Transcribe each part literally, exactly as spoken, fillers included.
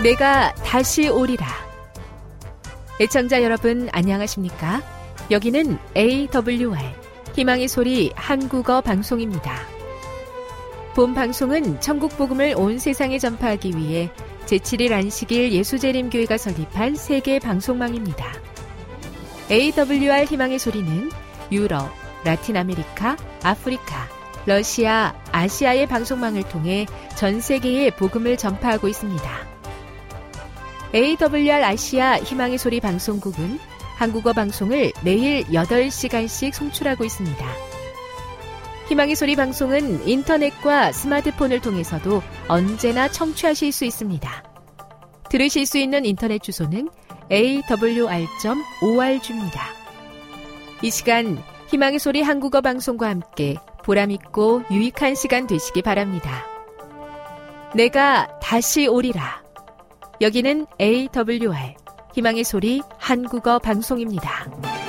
내가 다시 오리라. 애청자 여러분 안녕하십니까? 여기는 에이더블유알 희망의 소리 한국어 방송입니다. 본 방송은 천국 복음을 온 세상에 전파하기 위해 제칠 일 안식일 예수재림교회가 설립한 세계 방송망입니다. 에이더블유알 희망의 소리는 유럽, 라틴 아메리카, 아프리카, 러시아, 아시아의 방송망을 통해 전 세계에 복음을 전파하고 있습니다. 에이더블유알 아시아 희망의 소리 방송국은 한국어 방송을 매일 여덟 시간씩 송출하고 있습니다. 희망의 소리 방송은 인터넷과 스마트폰을 통해서도 언제나 청취하실 수 있습니다. 들으실 수 있는 인터넷 주소는 에이더블유알 닷 오알지입니다. 이 시간 희망의 소리 한국어 방송과 함께 보람있고 유익한 시간 되시기 바랍니다. 내가 다시 오리라. 여기는 에이더블유알 희망의 소리 한국어 방송입니다.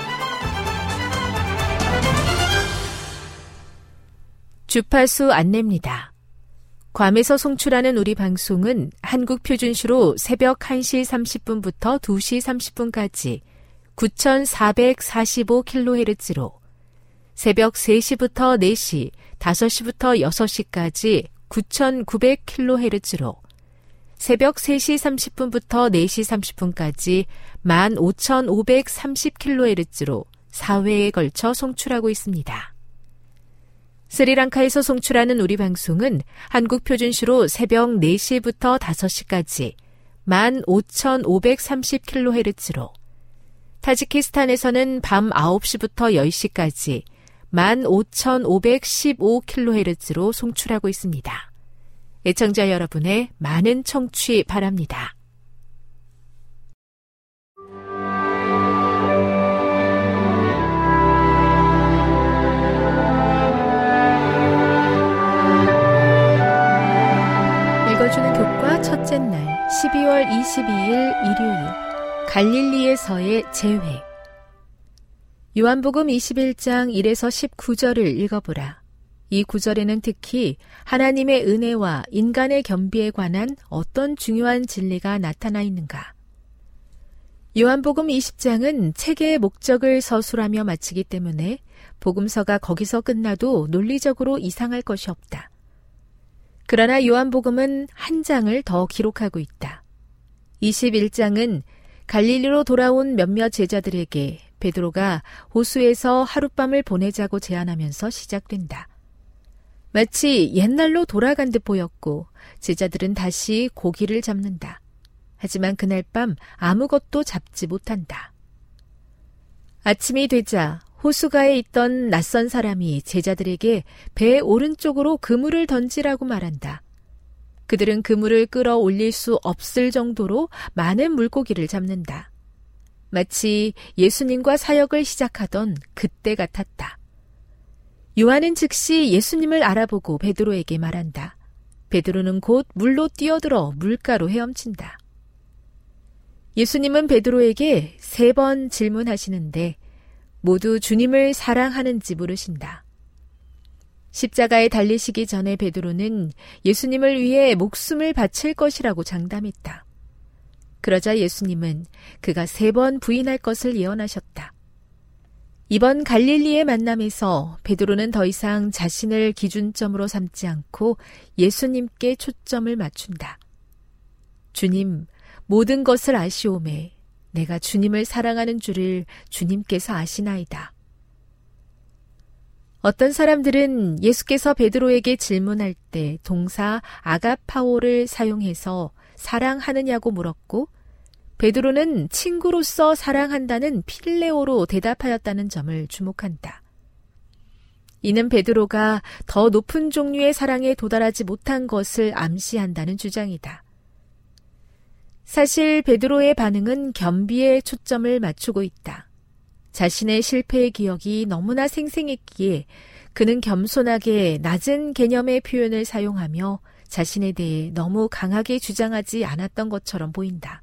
주파수 안내입니다. 괌에서 송출하는 우리 방송은 한국 표준시로 새벽 한 시 삼십 분부터 두 시 삼십 분까지 구천사백사십오 킬로헤르츠로, 새벽 세 시부터 네 시, 다섯 시부터 여섯 시까지 구천구백 킬로헤르츠로, 새벽 세 시 삼십 분부터 네 시 삼십 분까지 만 오천오백삼십 킬로헤르츠로 사 회에 걸쳐 송출하고 있습니다. 스리랑카에서 송출하는 우리 방송은 한국 표준시로 새벽 네 시부터 다섯 시까지 만 오천오백삼십 킬로헤르츠로, 타지키스탄에서는 밤 아홉 시부터 열 시까지 만 오천오백십오 킬로헤르츠로 송출하고 있습니다. 애청자 여러분의 많은 청취 바랍니다. 읽어주는 교과 첫째 날 십이월 이십이일 일요일 갈릴리에서의 재회. 요한복음 이십일 장 일에서 십구 절을 읽어보라. 이 구절에는 특히 하나님의 은혜와 인간의 겸비에 관한 어떤 중요한 진리가 나타나 있는가? 요한복음 이십 장은 책의 목적을 서술하며 마치기 때문에 복음서가 거기서 끝나도 논리적으로 이상할 것이 없다. 그러나 요한복음은 한 장을 더 기록하고 있다. 이십일 장은 갈릴리로 돌아온 몇몇 제자들에게 베드로가 호수에서 하룻밤을 보내자고 제안하면서 시작된다. 마치 옛날로 돌아간 듯 보였고 제자들은 다시 고기를 잡는다. 하지만 그날 밤 아무것도 잡지 못한다. 아침이 되자 호수가에 있던 낯선 사람이 제자들에게 배 오른쪽으로 그물을 던지라고 말한다. 그들은 그물을 끌어올릴 수 없을 정도로 많은 물고기를 잡는다. 마치 예수님과 사역을 시작하던 그때 같았다. 요한은 즉시 예수님을 알아보고 베드로에게 말한다. 베드로는 곧 물로 뛰어들어 물가로 헤엄친다. 예수님은 베드로에게 세 번 질문하시는데 모두 주님을 사랑하는지 물으신다. 십자가에 달리시기 전에 베드로는 예수님을 위해 목숨을 바칠 것이라고 장담했다. 그러자 예수님은 그가 세 번 부인할 것을 예언하셨다. 이번 갈릴리의 만남에서 베드로는 더 이상 자신을 기준점으로 삼지 않고 예수님께 초점을 맞춘다. 주님, 모든 것을 아시오매 내가 주님을 사랑하는 줄을 주님께서 아시나이다. 어떤 사람들은 예수께서 베드로에게 질문할 때 동사 아가파오를 사용해서 사랑하느냐고 물었고 베드로는 친구로서 사랑한다는 필레오로 대답하였다는 점을 주목한다. 이는 베드로가 더 높은 종류의 사랑에 도달하지 못한 것을 암시한다는 주장이다. 사실 베드로의 반응은 겸비에 초점을 맞추고 있다. 자신의 실패의 기억이 너무나 생생했기에 그는 겸손하게 낮은 개념의 표현을 사용하며 자신에 대해 너무 강하게 주장하지 않았던 것처럼 보인다.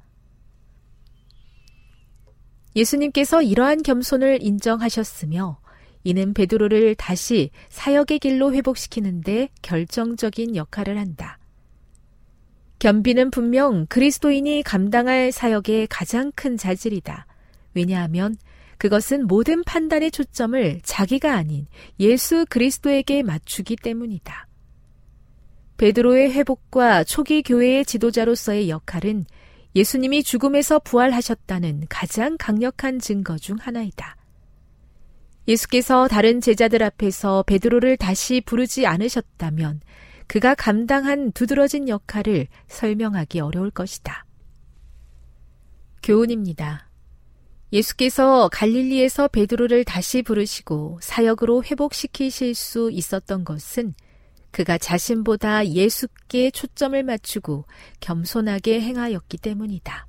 예수님께서 이러한 겸손을 인정하셨으며 이는 베드로를 다시 사역의 길로 회복시키는 데 결정적인 역할을 한다. 겸비는 분명 그리스도인이 감당할 사역의 가장 큰 자질이다. 왜냐하면 그것은 모든 판단의 초점을 자기가 아닌 예수 그리스도에게 맞추기 때문이다. 베드로의 회복과 초기 교회의 지도자로서의 역할은 예수님이 죽음에서 부활하셨다는 가장 강력한 증거 중 하나이다. 예수께서 다른 제자들 앞에서 베드로를 다시 부르지 않으셨다면 그가 감당한 두드러진 역할을 설명하기 어려울 것이다. 교훈입니다. 예수께서 갈릴리에서 베드로를 다시 부르시고 사역으로 회복시키실 수 있었던 것은 그가 자신보다 예수께 초점을 맞추고 겸손하게 행하였기 때문이다.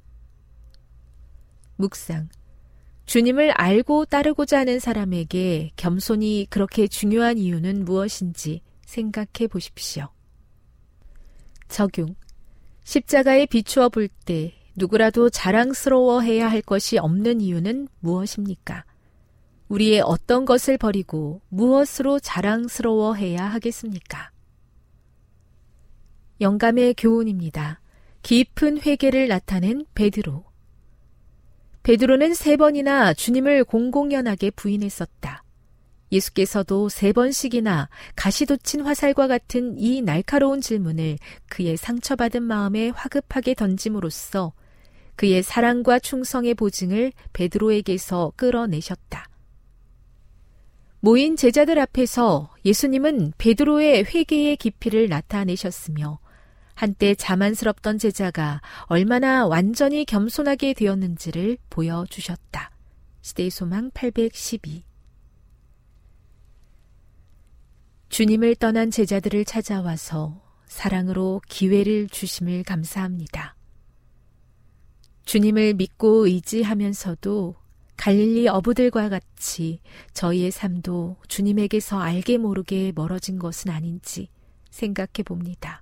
묵상. 주님을 알고 따르고자 하는 사람에게 겸손이 그렇게 중요한 이유는 무엇인지 생각해 보십시오. 적용. 십자가에 비추어 볼 때 누구라도 자랑스러워해야 할 것이 없는 이유는 무엇입니까? 우리의 어떤 것을 버리고 무엇으로 자랑스러워해야 하겠습니까? 영감의 교훈입니다. 깊은 회개를 나타낸 베드로. 베드로는 세 번이나 주님을 공공연하게 부인했었다. 예수께서도 세 번씩이나 가시돋친 화살과 같은 이 날카로운 질문을 그의 상처받은 마음에 화급하게 던짐으로써 그의 사랑과 충성의 보증을 베드로에게서 끌어내셨다. 모인 제자들 앞에서 예수님은 베드로의 회개의 깊이를 나타내셨으며 한때 자만스럽던 제자가 얼마나 완전히 겸손하게 되었는지를 보여주셨다. 시대의 소망 팔백십이. 주님을 떠난 제자들을 찾아와서 사랑으로 기회를 주심을 감사합니다. 주님을 믿고 의지하면서도 갈릴리 어부들과 같이 저희의 삶도 주님에게서 알게 모르게 멀어진 것은 아닌지 생각해 봅니다.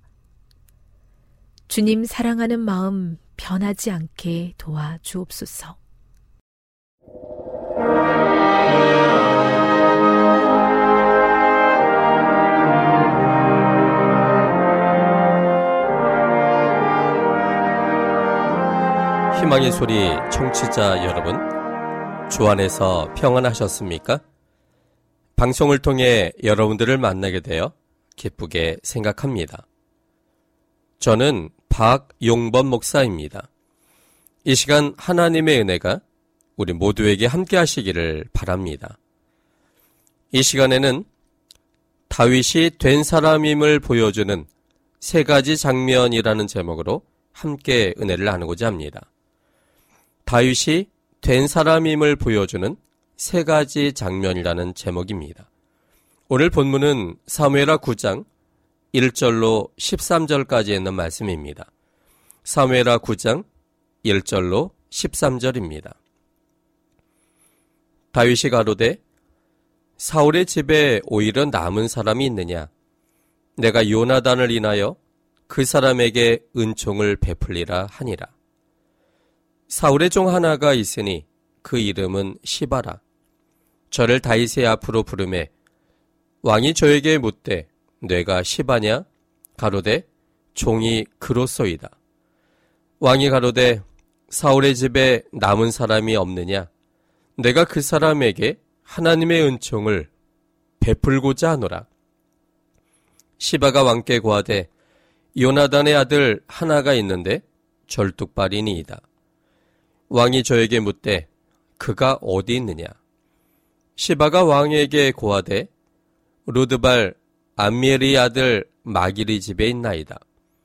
주님 사랑하는 마음 변하지 않게 도와주옵소서. 희망의 소리 청취자 여러분, 주 안에서 평안하셨습니까? 방송을 통해 여러분들을 만나게 되어 기쁘게 생각합니다. 저는 박용범 목사입니다. 이 시간 하나님의 은혜가 우리 모두에게 함께 하시기를 바랍니다. 이 시간에는 다윗이 된 사람임을 보여주는 세 가지 장면이라는 제목으로 함께 은혜를 나누고자 합니다. 다윗이 된 사람임을 보여주는 세 가지 장면이라는 제목입니다. 오늘 본문은 사무엘하 구 장 일 절로 십삼 절까지 있는 말씀입니다. 사무엘하 구 장 일 절로 십삼 절입니다. 다윗이 가로되 사울의 집에 오히려 남은 사람이 있느냐? 내가 요나단을 인하여 그 사람에게 은총을 베풀리라 하니라. 사울의 종 하나가 있으니 그 이름은 시바라. 저를 다윗의 앞으로 부르매 왕이 저에게 묻되 내가 시바냐? 가로되 종이 그로소이다. 왕이 가로되 사울의 집에 남은 사람이 없느냐? 내가 그 사람에게 하나님의 은총을 베풀고자 하노라. 시바가 왕께 고하되 요나단의 아들 하나가 있는데 절뚝발이니이다. 왕이 저에게 묻되 그가 어디 있느냐? 시바가 왕에게 고하되 루드발 암미엘의 아들 마길의 집에 있나이다.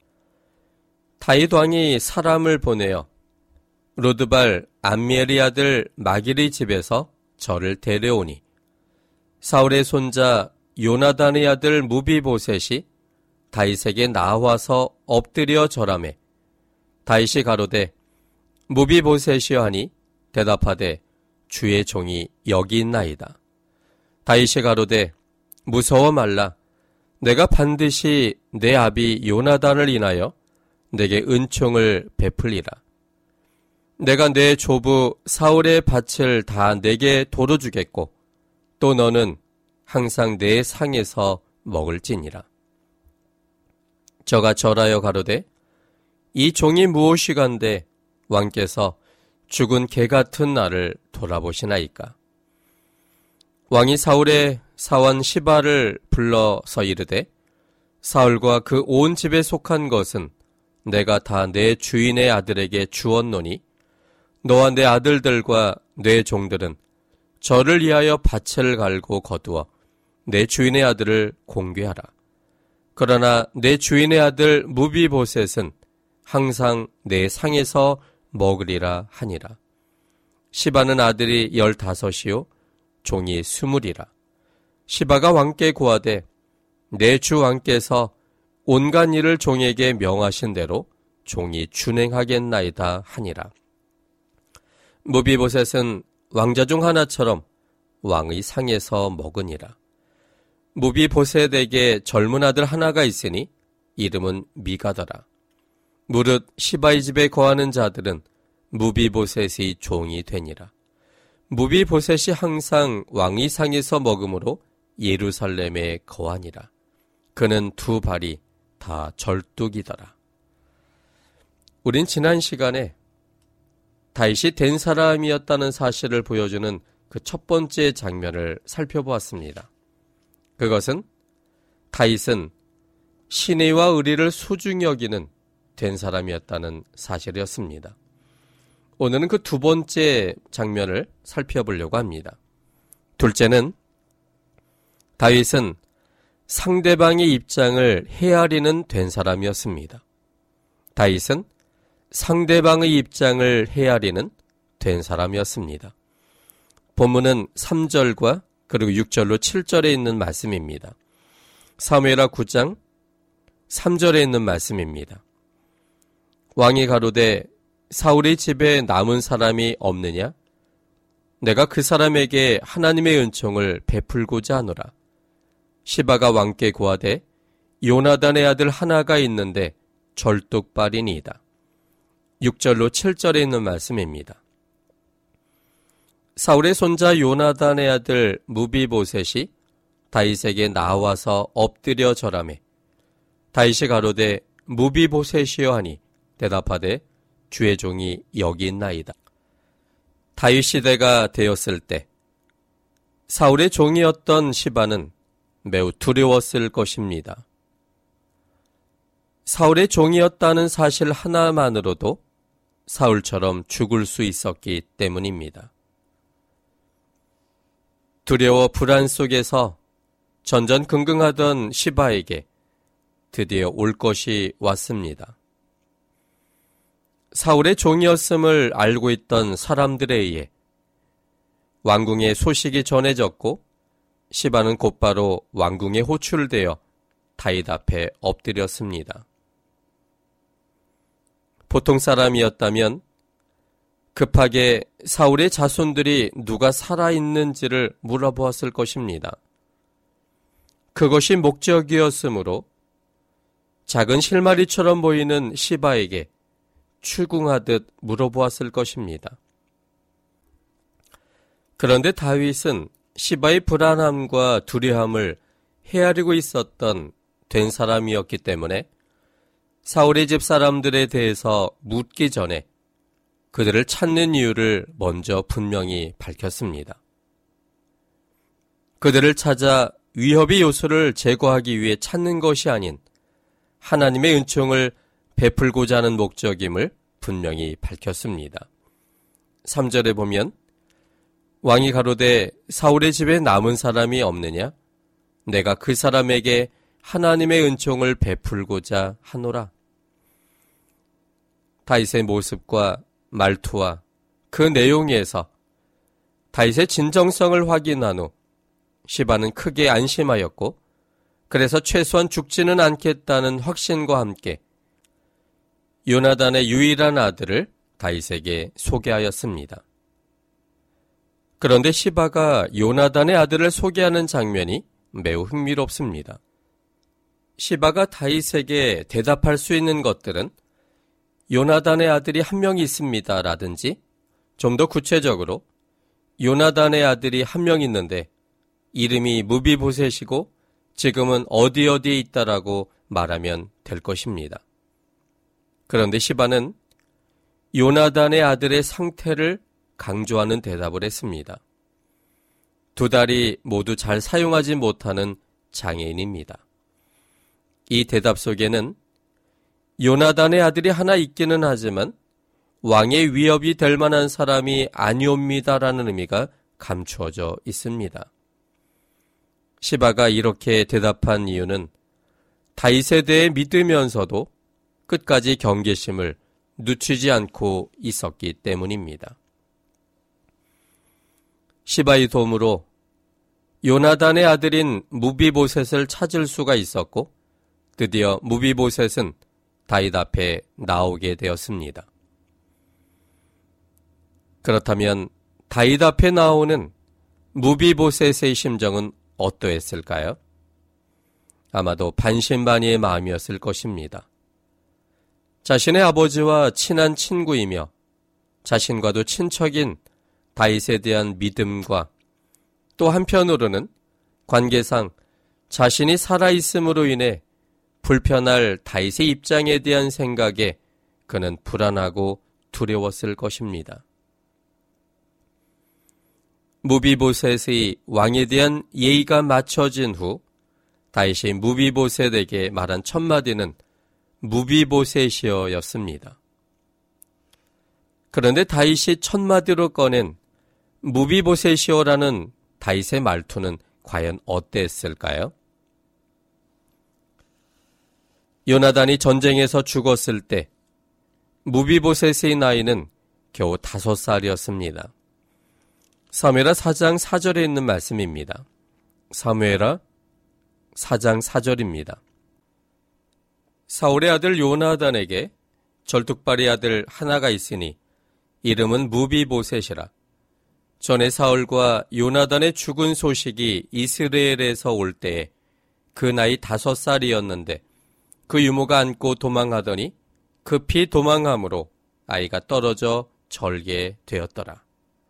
다윗 왕이 사람을 보내어 루드발 암미엘의 아들 마길의 집에서 저를 데려오니 사울의 손자 요나단의 아들 무비보셋이 다윗에게 나와서 엎드려 절하매 다윗이 가로되 무비보셋이여 하니 대답하되 주의 종이 여기 있나이다. 다윗이 가로되 무서워 말라. 내가 반드시 내 아비 요나단을 인하여 내게 은총을 베풀리라. 내가 내 조부 사울의 밭을 다 내게 도로 주겠고 또 너는 항상 내 상에서 먹을지니라. 저가 절하여 가로되 이 종이 무엇이간데 왕께서 죽은 개 같은 나를 돌아보시나이까. 왕이 사울의 사원 시바를 불러서 이르되 사울과 그 온 집에 속한 것은 내가 다 내 주인의 아들에게 주었노니 너와 내 아들들과 내 종들은 저를 위하여 밭을 갈고 거두어 내 주인의 아들을 공개하라. 그러나 내 주인의 아들 무비보셋은 항상 내 상에서 먹으리라 하니라. 시바는 아들이 열다섯이요 종이 스물이라. 시바가 왕께 고하되 내 주 왕께서 온갖 일을 종에게 명하신 대로 종이 준행하겠나이다 하니라. 무비보셋은 왕자 중 하나처럼 왕의 상에서 먹으니라. 무비보셋에게 젊은 아들 하나가 있으니 이름은 미가더라. 무릇 시바의 집에 거하는 자들은 무비보셋의 종이 되니라. 무비보셋이 항상 왕의 상에서 먹음으로 예루살렘에 거하니라. 그는 두 발이 다 절뚝이더라. 우린 지난 시간에 다윗이 된 사람이었다는 사실을 보여주는 그 첫 번째 장면을 살펴보았습니다. 그것은 다윗은 신의와 의리를 소중히 여기는 된 사람이었다는 사실이었습니다. 오늘은 그 두 번째 장면을 살펴보려고 합니다. 둘째는 다윗은 상대방의 입장을 헤아리는 된 사람이었습니다. 다윗은 상대방의 입장을 헤아리는 된 사람이었습니다. 본문은 삼 절과 그리고 육 절로 칠 절에 있는 말씀입니다. 사무엘하 구 장 삼 절에 있는 말씀입니다. 왕이 가로되 사울의 집에 남은 사람이 없느냐? 내가 그 사람에게 하나님의 은총을 베풀고자 하노라. 시바가 왕께 고하되 요나단의 아들 하나가 있는데 절뚝발이니이다. 육 절로 칠 절에 있는 말씀입니다. 사울의 손자 요나단의 아들 무비보셋이 다윗에게 나와서 엎드려 절하매 다윗이 가로되 무비보셋이여 하니 대답하되 주의 종이 여기 있나이다. 다윗 시대가 되었을 때 사울의 종이었던 시바는 매우 두려웠을 것입니다. 사울의 종이었다는 사실 하나만으로도 사울처럼 죽을 수 있었기 때문입니다. 두려워 불안 속에서 전전긍긍하던 시바에게 드디어 올 것이 왔습니다. 사울의 종이었음을 알고 있던 사람들에 의해 왕궁의 소식이 전해졌고 시바는 곧바로 왕궁에 호출되어 다윗 앞에 엎드렸습니다. 보통 사람이었다면 급하게 사울의 자손들이 누가 살아있는지를 물어보았을 것입니다. 그것이 목적이었으므로 작은 실마리처럼 보이는 시바에게 추궁하듯 물어보았을 것입니다. 그런데 다윗은 시바의 불안함과 두려움을 헤아리고 있었던 된 사람이었기 때문에 사울의 집 사람들에 대해서 묻기 전에 그들을 찾는 이유를 먼저 분명히 밝혔습니다. 그들을 찾아 위협의 요소를 제거하기 위해 찾는 것이 아닌 하나님의 은총을 베풀고자 하는 목적임을 분명히 밝혔습니다. 삼 절에 보면 왕이 가로되 사울의 집에 남은 사람이 없느냐? 내가 그 사람에게 하나님의 은총을 베풀고자 하노라. 다윗의 모습과 말투와 그 내용에서 다윗의 진정성을 확인한 후 시바는 크게 안심하였고 그래서 최소한 죽지는 않겠다는 확신과 함께 요나단의 유일한 아들을 다윗에게 소개하였습니다. 그런데 시바가 요나단의 아들을 소개하는 장면이 매우 흥미롭습니다. 시바가 다윗에게 대답할 수 있는 것들은 요나단의 아들이 한 명 있습니다 라든지 좀 더 구체적으로 요나단의 아들이 한 명 있는데 이름이 무비보셋이고 지금은 어디 어디에 있다라고 말하면 될 것입니다. 그런데 시바는 요나단의 아들의 상태를 강조하는 대답을 했습니다. 두 다리 모두 잘 사용하지 못하는 장애인입니다. 이 대답 속에는 요나단의 아들이 하나 있기는 하지만 왕의 위협이 될 만한 사람이 아니옵니다라는 의미가 감추어져 있습니다. 시바가 이렇게 대답한 이유는 다윗에 대해 믿으면서도 끝까지 경계심을 늦추지 않고 있었기 때문입니다. 시바의 도움으로 요나단의 아들인 무비보셋을 찾을 수가 있었고 드디어 무비보셋은 다윗 앞에 나오게 되었습니다. 그렇다면 다윗 앞에 나오는 무비보셋의 심정은 어떠했을까요? 아마도 반신반의의 마음이었을 것입니다. 자신의 아버지와 친한 친구이며 자신과도 친척인 다윗에 대한 믿음과 또 한편으로는 관계상 자신이 살아있음으로 인해 불편할 다윗의 입장에 대한 생각에 그는 불안하고 두려웠을 것입니다. 무비보셋의 왕에 대한 예의가 맞춰진 후 다윗이 무비보셋에게 말한 첫 마디는 무비보셋이여였습니다. 그런데 다윗이 첫 마디로 꺼낸 무비보셋이여라는 다윗의 말투는 과연 어땠을까요? 요나단이 전쟁에서 죽었을 때 무비보셋의 나이는 겨우 다섯 살이었습니다. 사무엘하 사 장 사 절에 있는 말씀입니다. 사무엘하 사 장 사 절입니다. 사울의 아들 요나단에게 절뚝발이 아들 하나가 있으니 이름은 무비보셋이라. 전에 사울과 요나단의 죽은 소식이 이스라엘에서 올 때에 그 나이 다섯 살이었는데 그 유모가 안고 도망하더니 급히 도망함으로 아이가 떨어져 절게 되었더라.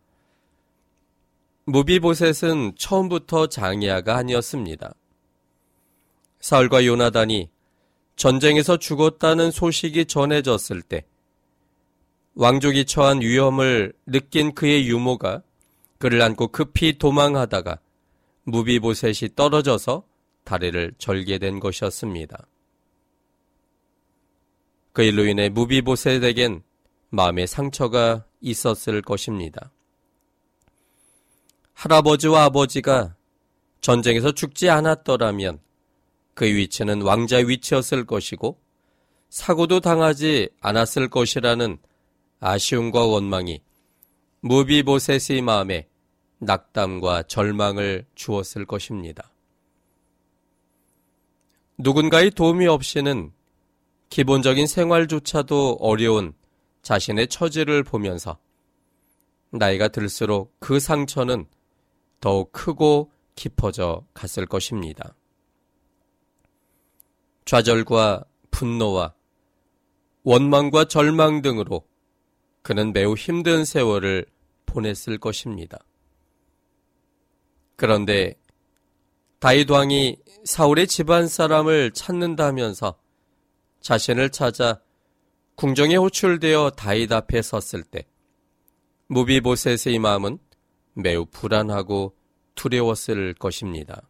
무비보셋은 처음부터 장애아가 아니었습니다. 사울과 요나단이 전쟁에서 죽었다는 소식이 전해졌을 때 왕족이 처한 위험을 느낀 그의 유모가 그를 안고 급히 도망하다가 무비보셋이 떨어져서 다리를 절게 된 것이었습니다. 그 일로 인해 무비보셋에겐 마음의 상처가 있었을 것입니다. 할아버지와 아버지가 전쟁에서 죽지 않았더라면 그의 위치는 왕자 위치였을 것이고 사고도 당하지 않았을 것이라는 아쉬움과 원망이 무비보셋의 마음에 낙담과 절망을 주었을 것입니다. 누군가의 도움이 없이는 기본적인 생활조차도 어려운 자신의 처지를 보면서 나이가 들수록 그 상처는 더욱 크고 깊어져 갔을 것입니다. 좌절과 분노와 원망과 절망 등으로 그는 매우 힘든 세월을 보냈을 것입니다. 그런데 다윗 왕이 사울의 집안 사람을 찾는다면서 자신을 찾아 궁정에 호출되어 다윗 앞에 섰을 때 무비보셋의 마음은 매우 불안하고 두려웠을 것입니다.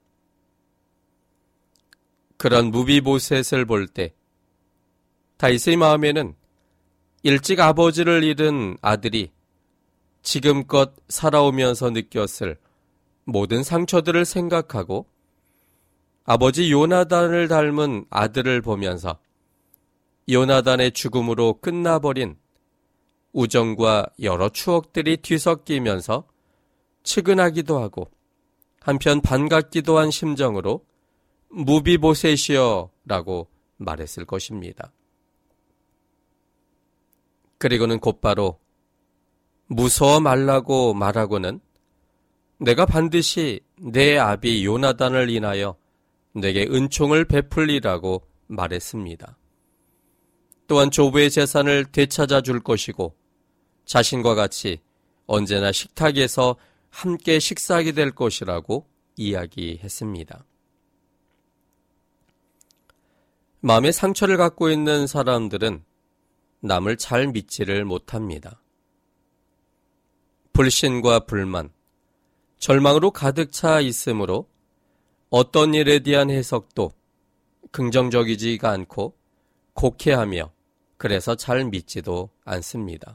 그런 무비보셋을 볼 때 다윗의 마음에는 일찍 아버지를 잃은 아들이 지금껏 살아오면서 느꼈을 모든 상처들을 생각하고 아버지 요나단을 닮은 아들을 보면서 요나단의 죽음으로 끝나버린 우정과 여러 추억들이 뒤섞이면서 측은하기도 하고 한편 반갑기도 한 심정으로 무비보셋이여 라고 말했을 것입니다. 그리고는 곧바로 무서워 말라고 말하고는 내가 반드시 내 아비 요나단을 인하여 내게 은총을 베풀리라고 말했습니다. 또한 조부의 재산을 되찾아 줄 것이고 자신과 같이 언제나 식탁에서 함께 식사하게 될 것이라고 이야기했습니다. 마음의 상처를 갖고 있는 사람들은 남을 잘 믿지를 못합니다. 불신과 불만, 절망으로 가득 차 있으므로 어떤 일에 대한 해석도 긍정적이지가 않고 곡해하며 그래서 잘 믿지도 않습니다.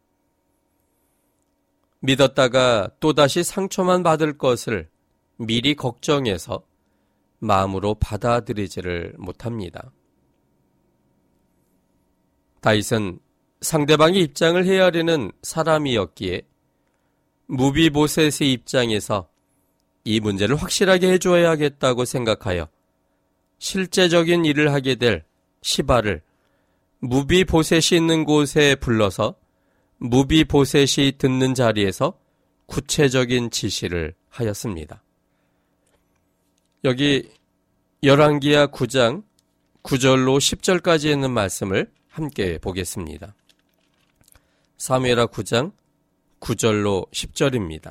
믿었다가 또다시 상처만 받을 것을 미리 걱정해서 마음으로 받아들이지를 못합니다. 다윗은 상대방의 입장을 헤아리는 사람이었기에 무비보셋의 입장에서 이 문제를 확실하게 해줘야겠다고 생각하여 실제적인 일을 하게 될 시바를 무비보셋이 있는 곳에 불러서 무비보셋이 듣는 자리에서 구체적인 지시를 하였습니다. 여기 열왕기하 구 장 구 절로 십 절까지 있는 말씀을 함께 보겠습니다. 사무엘하 구 장 구 절로 십 절입니다.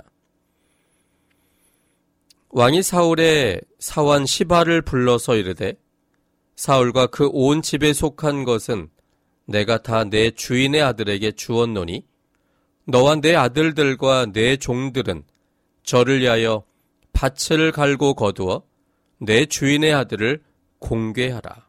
왕이 사울의 사환 시바를 불러서 이르되 사울과 그 온 집에 속한 것은 내가 다 내 주인의 아들에게 주었노니 너와 내 아들들과 내 종들은 저를 위하여 밭을 갈고 거두어 내 주인의 아들을 공궤하라.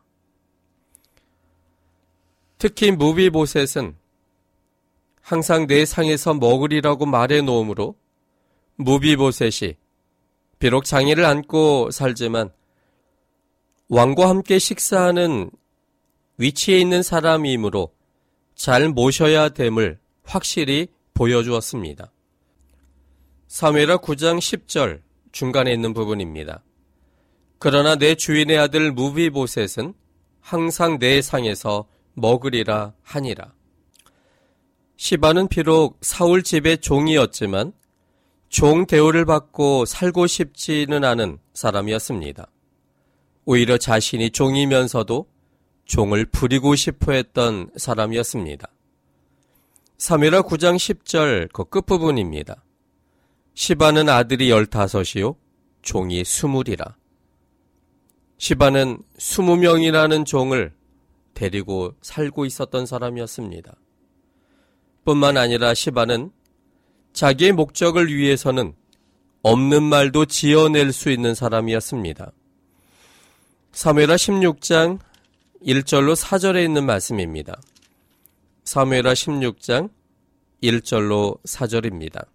특히 무비보셋은 항상 내 상에서 먹으리라고 말해 놓으므로 무비보셋이 비록 장애를 안고 살지만 왕과 함께 식사하는 위치에 있는 사람이므로 잘 모셔야 됨을 확실히 보여주었습니다. 사무엘하 구 장 십 절 중간에 있는 부분입니다. 그러나 내 주인의 아들 무비보셋은 항상 내 상에서 먹으리라 하니라. 시바는 비록 사울 집의 종이었지만 종 대우를 받고 살고 싶지는 않은 사람이었습니다. 오히려 자신이 종이면서도 종을 부리고 싶어 했던 사람이었습니다. 사무엘하 구 장 십 절 그 끝부분입니다. 시바는 아들이 열다섯이요 종이 스물이라. 시바는 스무 명이라는 종을 데리고 살고 있었던 사람이었습니다. 뿐만 아니라 시바는 자기의 목적을 위해서는 없는 말도 지어낼 수 있는 사람이었습니다. 사무엘하 십육 장 일 절로 사 절에 있는 말씀입니다. 사무엘하 십육 장 일 절로 사 절입니다.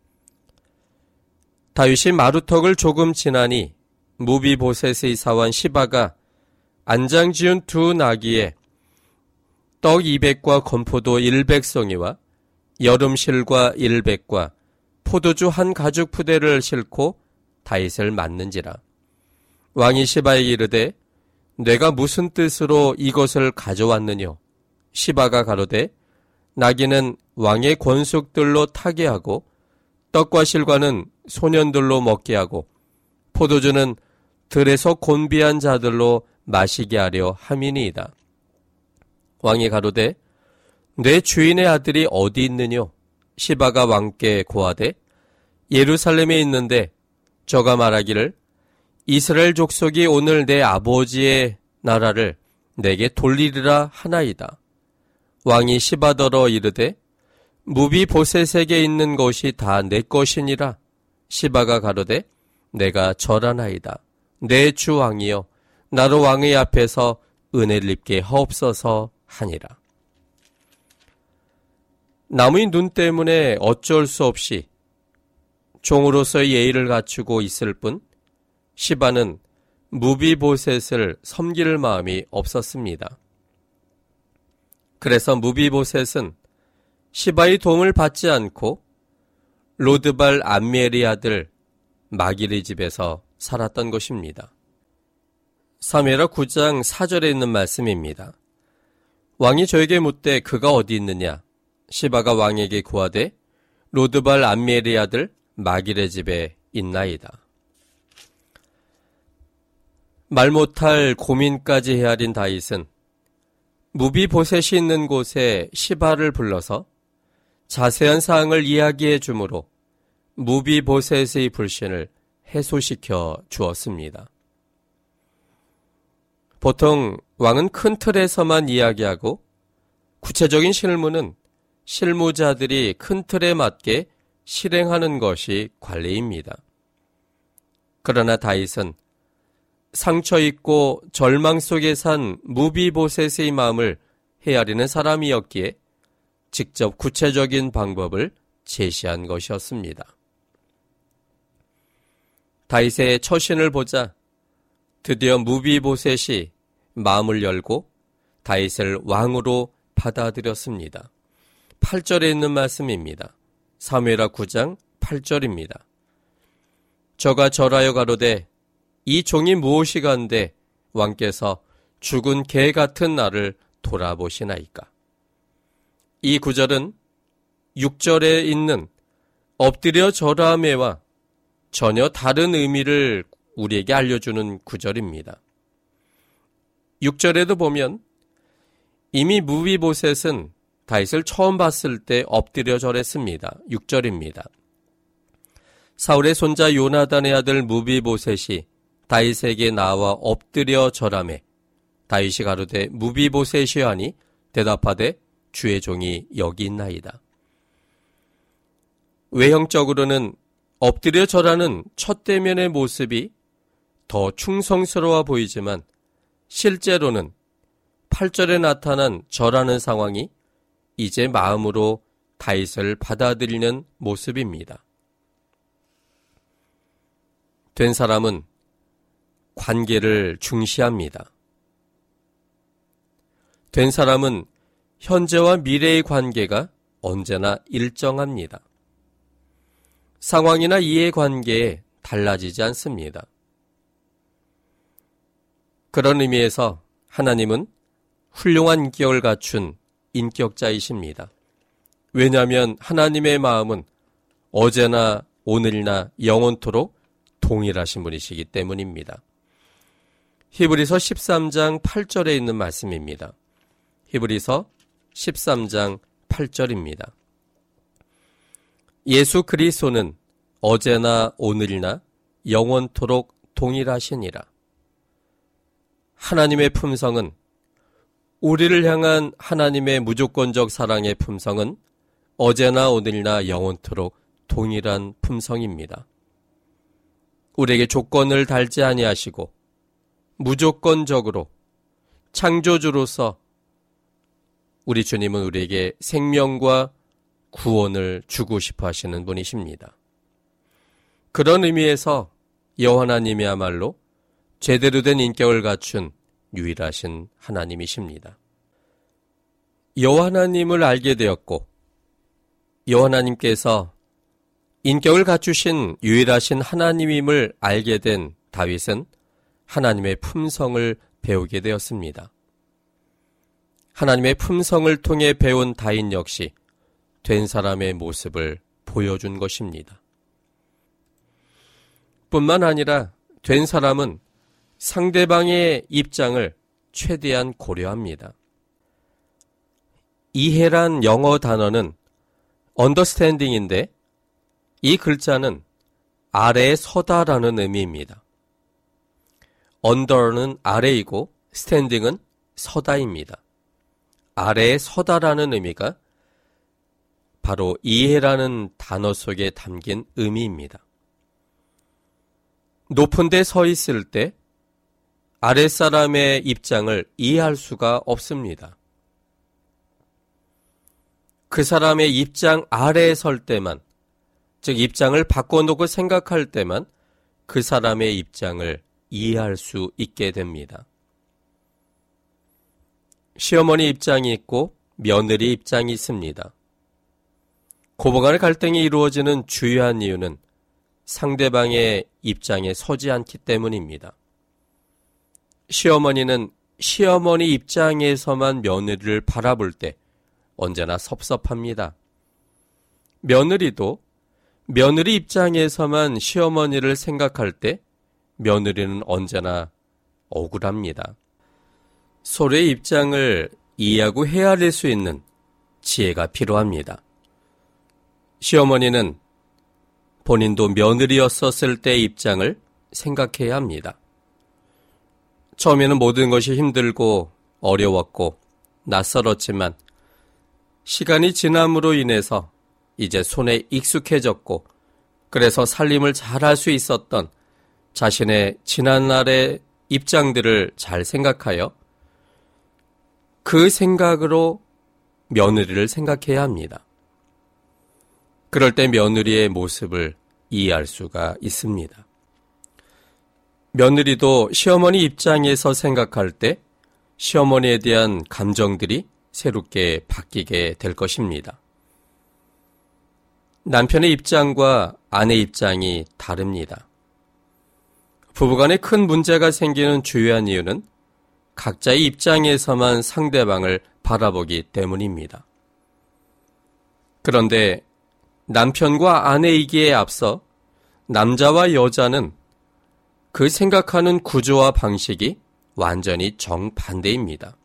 다윗이 마루턱을 조금 지나니 무비보셋의 사환 시바가 안장 지은 두 나귀에 떡 이백과 건포도 일백 송이와 여름실과 일백과 포도주 한 가죽 푸대를 싣고 다윗을 맞는지라. 왕이 시바에게 이르되 내가 무슨 뜻으로 이것을 가져왔느뇨? 시바가 가로되 나귀는 왕의 권속들로 타게 하고 떡과 실과는 소년들로 먹게 하고 포도주는 들에서 곤비한 자들로 마시게 하려 함이니이다. 왕이 가로되 내 주인의 아들이 어디 있느뇨? 시바가 왕께 고하되 예루살렘에 있는데 저가 말하기를 이스라엘 족속이 오늘 내 아버지의 나라를 내게 돌리리라 하나이다. 왕이 시바더러 이르되 무비보셋에게 있는 것이 다 내 것이니라. 시바가 가로되 내가 절하나이다. 내 주 왕이여 나로 왕의 앞에서 은혜를 입게 하옵소서 하니라. 남의 눈 때문에 어쩔 수 없이 종으로서의 예의를 갖추고 있을 뿐 시바는 무비보셋을 섬길 마음이 없었습니다. 그래서 무비보셋은 시바의 도움을 받지 않고 로드발 암미엘의 아들 마길의 집에서 살았던 것입니다. 사무엘하 구 장 사 절에 있는 말씀입니다. 왕이 저에게 묻되 그가 어디 있느냐? 시바가 왕에게 고하되 로드발 암미엘의 아들 마길의 집에 있나이다. 말 못할 고민까지 헤아린 다윗은 무비보셋이 있는 곳에 시바를 불러서 자세한 사항을 이야기해 주므로 무비보셋의 불신을 해소시켜 주었습니다. 보통 왕은 큰 틀에서만 이야기하고 구체적인 실무는 실무자들이 큰 틀에 맞게 실행하는 것이 관례입니다. 그러나 다윗은 상처 있고 절망 속에 산 무비보셋의 마음을 헤아리는 사람이었기에 직접 구체적인 방법을 제시한 것이었습니다. 다윗의 처신을 보자 드디어 무비보셋이 마음을 열고 다윗을 왕으로 받아들였습니다. 팔 절에 있는 말씀입니다. 사무엘하 구 장 팔 절입니다. 저가 절하여 가로되 이 종이 무엇이간데 왕께서 죽은 개 같은 나를 돌아보시나이까. 이 구절은 육 절에 있는 엎드려 절하매와 전혀 다른 의미를 우리에게 알려주는 구절입니다. 육 절에도 보면 이미 무비보셋은 다윗을 처음 봤을 때 엎드려 절했습니다. 육 절입니다. 사울의 손자 요나단의 아들 무비보셋이 다윗에게 나와 엎드려 절하매 다윗이 가로되 무비보셋이여 하니 대답하되 주의 종이 여기 있나이다. 외형적으로는 엎드려 절하는 첫 대면의 모습이 더 충성스러워 보이지만 실제로는 팔 절에 나타난 절하는 상황이 이제 마음으로 다윗을 받아들이는 모습입니다. 된 사람은 관계를 중시합니다. 된 사람은 현재와 미래의 관계가 언제나 일정합니다. 상황이나 이해관계에 달라지지 않습니다. 그런 의미에서 하나님은 훌륭한 인격을 갖춘 인격자이십니다. 왜냐하면 하나님의 마음은 어제나 오늘이나 영원토록 동일하신 분이시기 때문입니다. 히브리서 십삼 장 팔 절에 있는 말씀입니다. 히브리서 십삼 장 팔 절입니다. 예수 그리스도는 어제나 오늘이나 영원토록 동일하시니라. 하나님의 품성은, 우리를 향한 하나님의 무조건적 사랑의 품성은 어제나 오늘이나 영원토록 동일한 품성입니다. 우리에게 조건을 달지 아니하시고 무조건적으로 창조주로서 우리 주님은 우리에게 생명과 구원을 주고 싶어 하시는 분이십니다. 그런 의미에서 여호와 하나님이야말로 제대로 된 인격을 갖춘 유일하신 하나님이십니다. 여호와 하나님을 알게 되었고 여호와 하나님께서 인격을 갖추신 유일하신 하나님임을 알게 된 다윗은 하나님의 품성을 배우게 되었습니다. 하나님의 품성을 통해 배운 다윗 역시 된 사람의 모습을 보여준 것입니다. 뿐만 아니라 된 사람은 상대방의 입장을 최대한 고려합니다. 이해란 영어 단어는 understanding인데 이 글자는 아래에 서다라는 의미입니다. under는 아래이고 standing은 서다입니다. 아래에 서다라는 의미가 바로 이해라는 단어 속에 담긴 의미입니다. 높은 데 서 있을 때 아랫사람의 입장을 이해할 수가 없습니다. 그 사람의 입장 아래에 설 때만, 즉 입장을 바꿔놓고 생각할 때만 그 사람의 입장을 이해할 수 있게 됩니다. 시어머니 입장이 있고 며느리 입장이 있습니다. 고부간의 갈등이 이루어지는 주요한 이유는 상대방의 입장에 서지 않기 때문입니다. 시어머니는 시어머니 입장에서만 며느리를 바라볼 때 언제나 섭섭합니다. 며느리도 며느리 입장에서만 시어머니를 생각할 때 며느리는 언제나 억울합니다. 서로의 입장을 이해하고 헤아릴 수 있는 지혜가 필요합니다. 시어머니는 본인도 며느리였었을 때의 입장을 생각해야 합니다. 처음에는 모든 것이 힘들고 어려웠고 낯설었지만 시간이 지남으로 인해서 이제 손에 익숙해졌고 그래서 살림을 잘할 수 있었던 자신의 지난날의 입장들을 잘 생각하여 그 생각으로 며느리를 생각해야 합니다. 그럴 때 며느리의 모습을 이해할 수가 있습니다. 며느리도 시어머니 입장에서 생각할 때 시어머니에 대한 감정들이 새롭게 바뀌게 될 것입니다. 남편의 입장과 아내 입장이 다릅니다. 부부간에 큰 문제가 생기는 주요한 이유는 각자의 입장에서만 상대방을 바라보기 때문입니다. 그런데 남편과 아내이기에 앞서 남자와 여자는 그 생각하는 구조와 방식이 완전히 정반대입니다.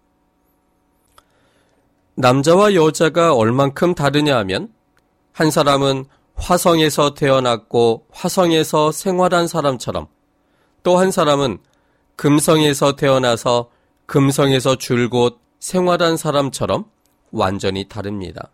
남자와 여자가 얼만큼 다르냐 하면 한 사람은 화성에서 태어났고 화성에서 생활한 사람처럼 또 한 사람은 금성에서 태어나서 금성에서 줄곧 생활한 사람처럼 완전히 다릅니다.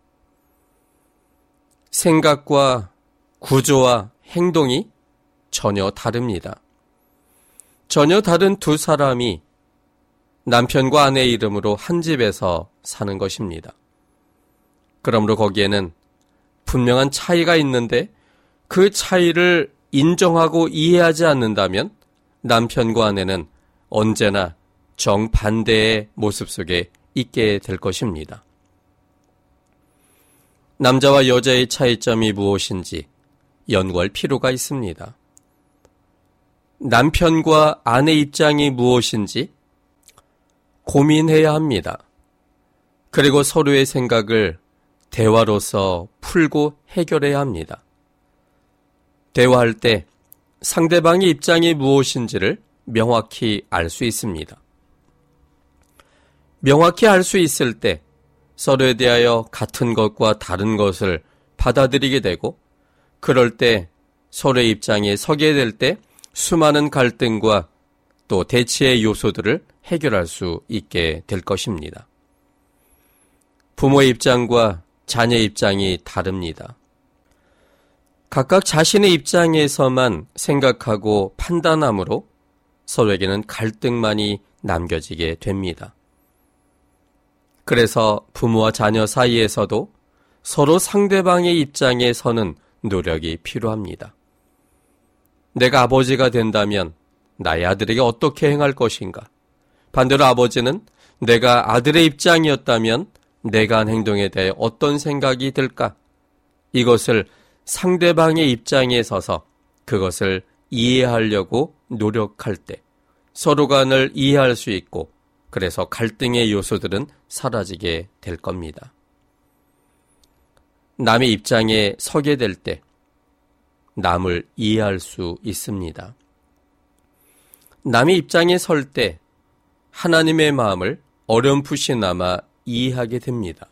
생각과 구조와 행동이 전혀 다릅니다. 전혀 다른 두 사람이 남편과 아내의 이름으로 한 집에서 사는 것입니다. 그러므로 거기에는 분명한 차이가 있는데 그 차이를 인정하고 이해하지 않는다면 남편과 아내는 언제나 정반대의 모습 속에 있게 될 것입니다. 남자와 여자의 차이점이 무엇인지 연구할 필요가 있습니다. 남편과 아내 입장이 무엇인지 고민해야 합니다. 그리고 서로의 생각을 대화로서 풀고 해결해야 합니다. 대화할 때 상대방의 입장이 무엇인지를 명확히 알 수 있습니다. 명확히 알 수 있을 때 서로에 대하여 같은 것과 다른 것을 받아들이게 되고 그럴 때 서로의 입장에 서게 될 때 수많은 갈등과 또 대치의 요소들을 해결할 수 있게 될 것입니다. 부모의 입장과 자녀의 입장이 다릅니다. 각각 자신의 입장에서만 생각하고 판단함으로 서로에게는 갈등만이 남겨지게 됩니다. 그래서 부모와 자녀 사이에서도 서로 상대방의 입장에 서는 노력이 필요합니다. 내가 아버지가 된다면 나의 아들에게 어떻게 행할 것인가? 반대로 아버지는 내가 아들의 입장이었다면 내가 한 행동에 대해 어떤 생각이 들까? 이것을 상대방의 입장에 서서 그것을 이해하려고 노력할 때 서로 간을 이해할 수 있고 그래서 갈등의 요소들은 사라지게 될 겁니다. 남의 입장에 서게 될 때 남을 이해할 수 있습니다. 남의 입장에 설 때 하나님의 마음을 어렴풋이나마 이해하게 됩니다.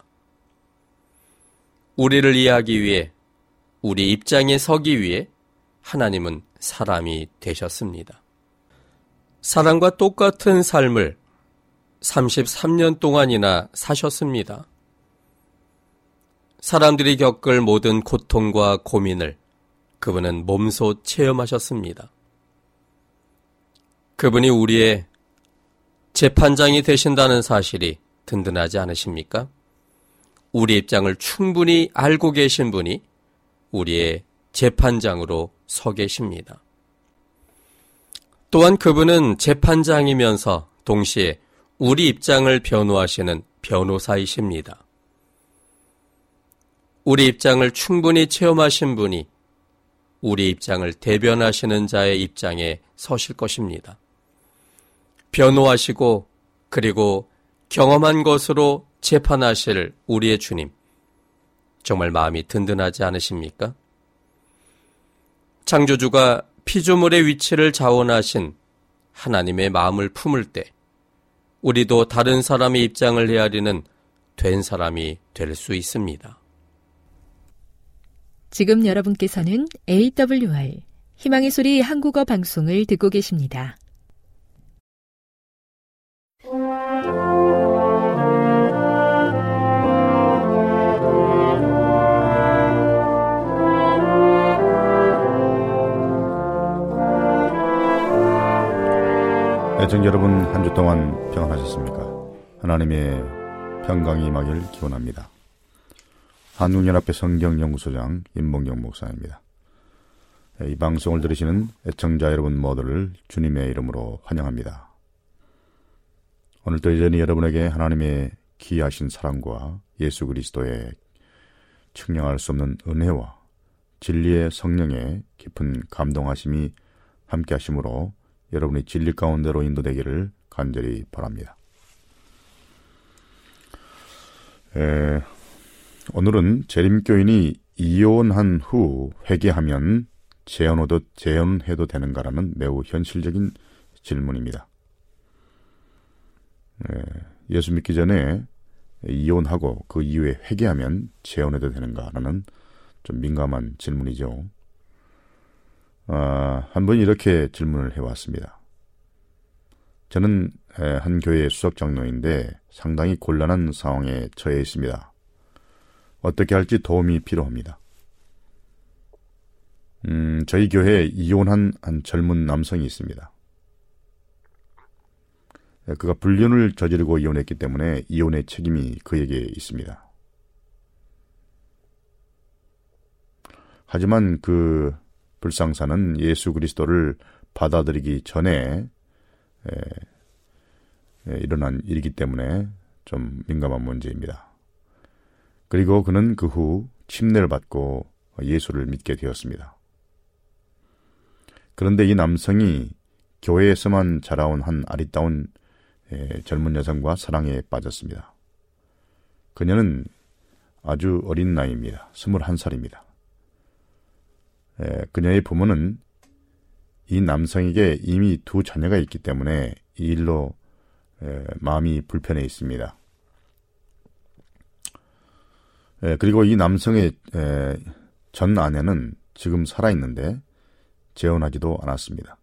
우리를 이해하기 위해 우리 입장에 서기 위해 하나님은 사람이 되셨습니다. 사람과 똑같은 삶을 삼십삼 년 동안이나 사셨습니다. 사람들이 겪을 모든 고통과 고민을 그분은 몸소 체험하셨습니다. 그분이 우리의 재판장이 되신다는 사실이 든든하지 않으십니까? 우리 입장을 충분히 알고 계신 분이 우리의 재판장으로 서 계십니다. 또한 그분은 재판장이면서 동시에 우리 입장을 변호하시는 변호사이십니다. 우리 입장을 충분히 체험하신 분이 우리 입장을 대변하시는 자의 입장에 서실 것입니다. 변호하시고 그리고 경험한 것으로 재판하실 우리의 주님, 정말 마음이 든든하지 않으십니까? 창조주가 피조물의 위치를 자원하신 하나님의 마음을 품을 때 우리도 다른 사람의 입장을 헤아리는 된 사람이 될 수 있습니다. 지금 여러분께서는 에이더블유알 희망의 소리 한국어 방송을 듣고 계십니다. 애청자 여러분, 한 주 동안 평안하셨습니까? 하나님의 평강이 임하기를 기원합니다. 한국연합회 성경연구소장 임봉경 목사입니다. 이 방송을 들으시는 애청자 여러분 모두를 주님의 이름으로 환영합니다. 오늘도 여전히 여러분에게 하나님의 귀하신 사랑과 예수 그리스도의 측량할 수 없는 은혜와 진리의 성령의 깊은 감동하심이 함께 하심으로 여러분이 진리 가운데로 인도되기를 간절히 바랍니다. 에, 오늘은 재림교인이 이혼한 후 회개하면 재혼해도, 재혼해도 되는가라는 매우 현실적인 질문입니다. 에, 예수 믿기 전에 이혼하고 그 이후에 회개하면 재혼해도 되는가라는 좀 민감한 질문이죠. 아, 한번 이렇게 질문을 해왔습니다. 저는 한 교회의 수석 장로인데 상당히 곤란한 상황에 처해 있습니다. 어떻게 할지 도움이 필요합니다. 음, 저희 교회에 이혼한 한 젊은 남성이 있습니다. 그가 불륜을 저지르고 이혼했기 때문에 이혼의 책임이 그에게 있습니다. 하지만 그 불상사는 예수 그리스도를 받아들이기 전에 에, 에, 일어난 일이기 때문에 좀 민감한 문제입니다. 그리고 그는 그 후 침례를 받고 예수를 믿게 되었습니다. 그런데 이 남성이 교회에서만 자라온 한 아리따운 에, 젊은 여성과 사랑에 빠졌습니다. 그녀는 아주 어린 나이입니다. 스물한 살입니다. 에, 그녀의 부모는 이 남성에게 이미 두 자녀가 있기 때문에 이 일로 에, 마음이 불편해 있습니다. 에, 그리고 이 남성의 에, 전 아내는 지금 살아있는데 재혼하지도 않았습니다.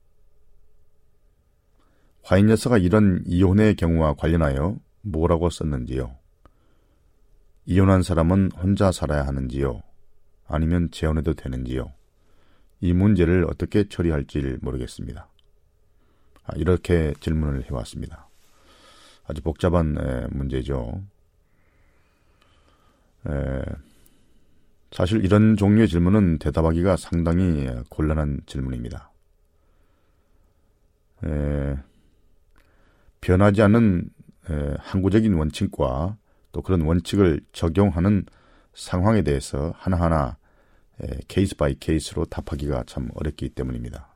화인 여사가 이런 이혼의 경우와 관련하여 뭐라고 썼는지요? 이혼한 사람은 혼자 살아야 하는지요? 아니면 재혼해도 되는지요? 이 문제를 어떻게 처리할지 모르겠습니다. 아, 이렇게 질문을 해왔습니다. 아주 복잡한 에, 문제죠. 에, 사실 이런 종류의 질문은 대답하기가 상당히 곤란한 질문입니다. 에, 변하지 않는 에, 항구적인 원칙과 또 그런 원칙을 적용하는 상황에 대해서 하나하나 에, 케이스 바이 케이스로 답하기가 참 어렵기 때문입니다.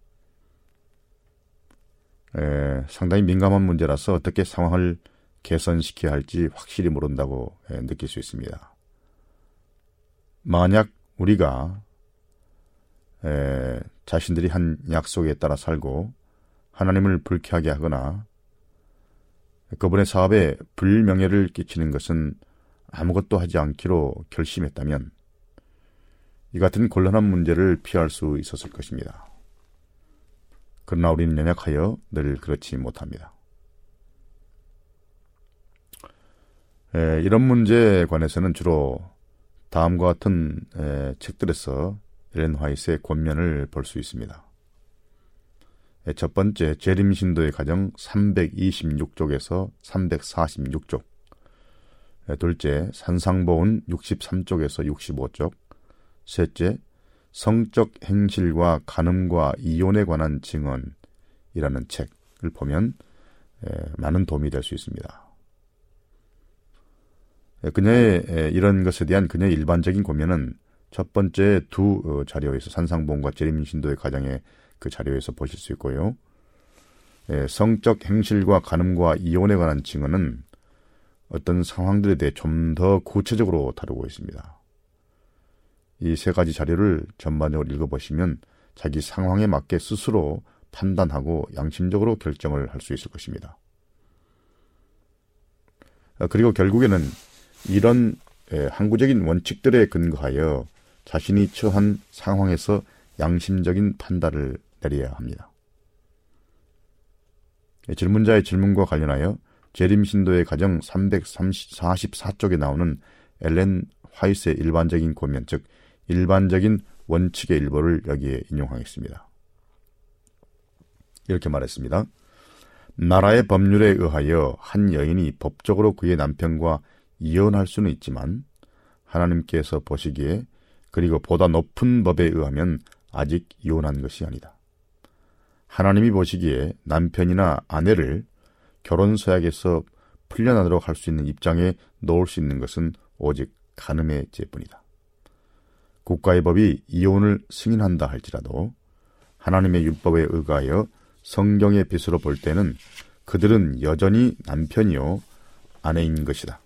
에, 상당히 민감한 문제라서 어떻게 상황을 개선시켜야 할지 확실히 모른다고 에, 느낄 수 있습니다. 만약 우리가 에, 자신들이 한 약속에 따라 살고 하나님을 불쾌하게 하거나 그분의 사업에 불명예를 끼치는 것은 아무것도 하지 않기로 결심했다면 이 같은 곤란한 문제를 피할 수 있었을 것입니다. 그러나 우리는 연약하여 늘 그렇지 못합니다. 에, 이런 문제에 관해서는 주로 다음과 같은 에, 책들에서 엘렌 화이트의 권면을 볼 수 있습니다. 에, 첫 번째, 재림신도의 가정 삼백이십육 쪽에서 삼백사십육 쪽. 에, 둘째, 산상보훈 육십삼 쪽에서 육십오 쪽. 셋째, 성적 행실과 간음과 이혼에 관한 증언이라는 책을 보면 에, 많은 도움이 될 수 있습니다. 에, 그녀의 에, 이런 것에 대한 그녀의 일반적인 고민은 첫 번째 두 어, 자료에서 산상보훈과 재림신도의 가정의 그 자료에서 보실 수 있고요. 에, 성적 행실과 간음과 이혼에 관한 증언은 어떤 상황들에 대해 좀 더 구체적으로 다루고 있습니다. 이 세 가지 자료를 전반적으로 읽어보시면 자기 상황에 맞게 스스로 판단하고 양심적으로 결정을 할 수 있을 것입니다. 그리고 결국에는 이런 항구적인 원칙들에 근거하여 자신이 처한 상황에서 양심적인 판단을 내려야 합니다. 질문자의 질문과 관련하여 재림신도의 가정 삼백사십사 쪽에 나오는 엘렌 화이트의 일반적인 권면, 즉 일반적인 원칙의 일부를 여기에 인용하겠습니다. 이렇게 말했습니다. 나라의 법률에 의하여 한 여인이 법적으로 그의 남편과 이혼할 수는 있지만 하나님께서 보시기에 그리고 보다 높은 법에 의하면 아직 이혼한 것이 아니다. 하나님이 보시기에 남편이나 아내를 결혼 서약에서 풀려나도록 할 수 있는 입장에 놓을 수 있는 것은 오직 간음의 죄뿐이다. 국가의 법이 이혼을 승인한다 할지라도 하나님의 율법에 의하여 성경의 빛으로 볼 때는 그들은 여전히 남편이요 아내인 것이다.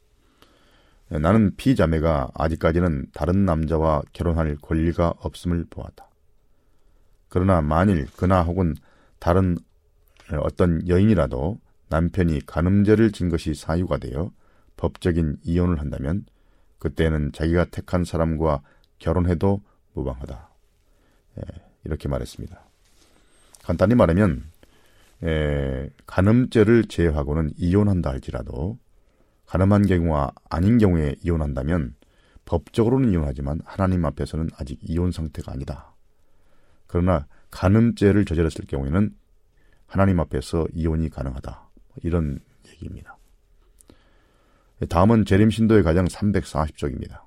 나는 피자매가 아직까지는 다른 남자와 결혼할 권리가 없음을 보았다. 그러나 만일 그나 혹은 다른 어떤 여인이라도 남편이 간음죄를 진 것이 사유가 되어 법적인 이혼을 한다면 그때는 자기가 택한 사람과 결혼해도 무방하다. 예, 이렇게 말했습니다. 간단히 말하면 에, 간음죄를 제외하고는 이혼한다 할지라도 간음한 경우와 아닌 경우에 이혼한다면 법적으로는 이혼하지만 하나님 앞에서는 아직 이혼 상태가 아니다. 그러나 간음죄를 저질렀을 경우에는 하나님 앞에서 이혼이 가능하다. 이런 얘기입니다. 다음은 재림신도의 가장 삼백사십 쪽입니다.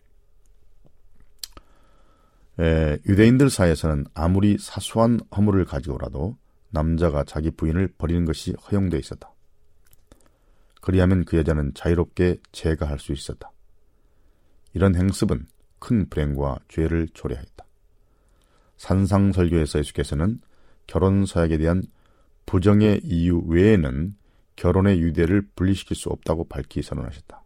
에, 유대인들 사이에서는 아무리 사소한 허물을 가지고라도 남자가 자기 부인을 버리는 것이 허용되어 있었다. 그리하면 그 여자는 자유롭게 재가할 수 있었다. 이런 행습은 큰 불행과 죄를 초래하였다. 산상설교에서 예수께서는 결혼 서약에 대한 부정의 이유 외에는 결혼의 유대를 분리시킬 수 없다고 밝히 선언하셨다.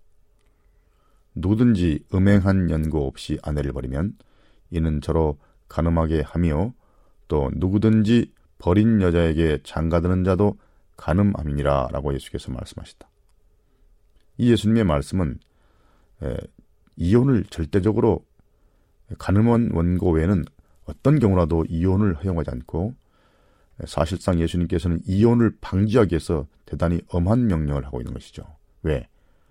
누구든지 음행한 연고 없이 아내를 버리면 이는 저로 간음하게 하며 또 누구든지 버린 여자에게 장가드는 자도 간음함이니라 라고 예수께서 말씀하셨다. 이 예수님의 말씀은 에, 이혼을 절대적으로 간음한 원고 외에는 어떤 경우라도 이혼을 허용하지 않고 사실상 예수님께서는 이혼을 방지하기 위해서 대단히 엄한 명령을 하고 있는 것이죠. 왜?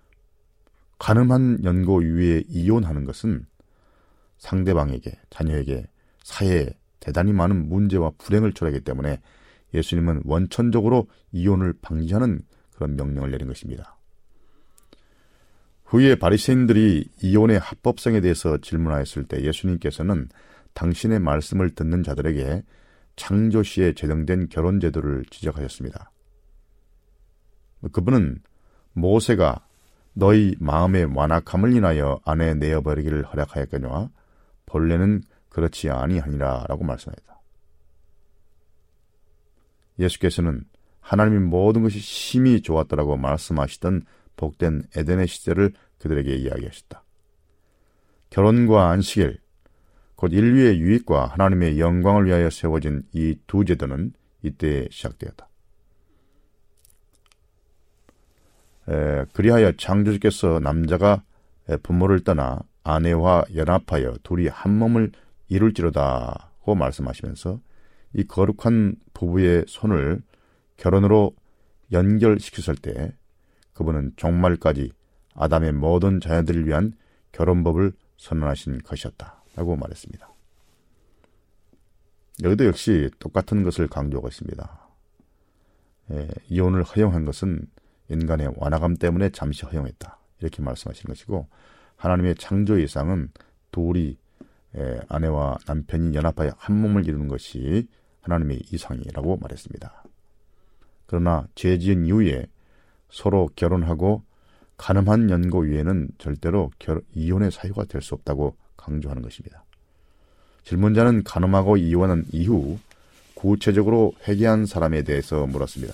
간음한 연고 이후에 이혼하는 것은 상대방에게, 자녀에게, 사회에 대단히 많은 문제와 불행을 초래하기 때문에 예수님은 원천적으로 이혼을 방지하는 그런 명령을 내린 것입니다. 후에 바리새인들이 이혼의 합법성에 대해서 질문하였을 때 예수님께서는 당신의 말씀을 듣는 자들에게 창조시에 제정된 결혼제도를 지적하셨습니다. 그분은 모세가 너희 마음의 완악함을 인하여 아내 내어버리기를 허락하였거니와 본래는 그렇지 아니하니라 라고 말씀하셨다. 예수께서는 하나님의 모든 것이 심히 좋았다라고 말씀하시던 복된 에덴의 시대를 그들에게 이야기하셨다. 결혼과 안식일, 곧 인류의 유익과 하나님의 영광을 위하여 세워진 이 두 제도는 이때 시작되었다. 에, 그리하여 창조주께서 남자가 부모를 떠나 아내와 연합하여 둘이 한 몸을 이룰지로다고 말씀하시면서 이 거룩한 부부의 손을 결혼으로 연결시켰을 때 그분은 종말까지 아담의 모든 자녀들을 위한 결혼법을 선언하신 것이었다 라고 말했습니다. 여기도 역시 똑같은 것을 강조하고 있습니다. 예, 이혼을 허용한 것은 인간의 완악함 때문에 잠시 허용했다 이렇게 말씀하신 것이고 하나님의 창조의 이상은 둘이 예, 아내와 남편이 연합하여 한 몸을 이루는 것이 하나님의 이상이라고 말했습니다. 그러나 죄 지은 이후에 서로 결혼하고 간음한 연고 위에는 절대로 결, 이혼의 사유가 될 수 없다고 강조하는 것입니다. 질문자는 간음하고 이혼한 이후 구체적으로 회개한 사람에 대해서 물었습니다.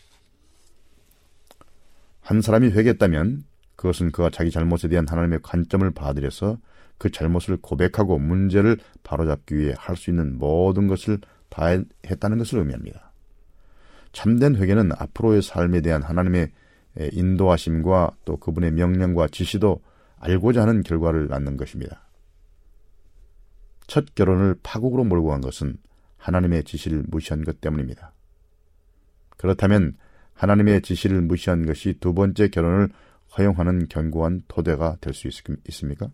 한 사람이 회개했다면 그것은 그가 자기 잘못에 대한 하나님의 관점을 받아들여서 그 잘못을 고백하고 문제를 바로잡기 위해 할 수 있는 모든 것을 다 했다는 것을 의미합니다. 참된 회개는 앞으로의 삶에 대한 하나님의 인도하심과 또 그분의 명령과 지시도 알고자 하는 결과를 낳는 것입니다. 첫 결혼을 파국으로 몰고 간 것은 하나님의 지시를 무시한 것 때문입니다. 그렇다면 하나님의 지시를 무시한 것이 두 번째 결혼을 허용하는 견고한 토대가 될 수 있습니까?